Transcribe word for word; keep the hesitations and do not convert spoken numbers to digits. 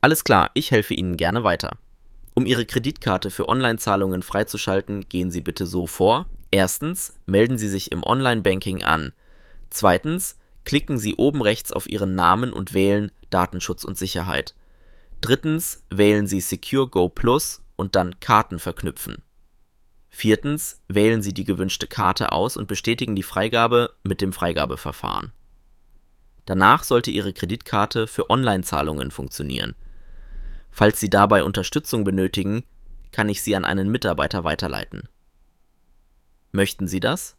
Alles klar, ich helfe Ihnen gerne weiter. Um Ihre Kreditkarte für Online-Zahlungen freizuschalten, gehen Sie bitte so vor. Erstens, melden Sie sich im Online-Banking an. Zweitens, klicken Sie oben rechts auf Ihren Namen und wählen Datenschutz und Sicherheit. Drittens, wählen Sie Secure Go Plus und dann Karten verknüpfen. Viertens, wählen Sie die gewünschte Karte aus und bestätigen die Freigabe mit dem Freigabeverfahren. Danach sollte Ihre Kreditkarte für Online-Zahlungen funktionieren. Falls Sie dabei Unterstützung benötigen, kann ich Sie an einen Mitarbeiter weiterleiten. Möchten Sie das?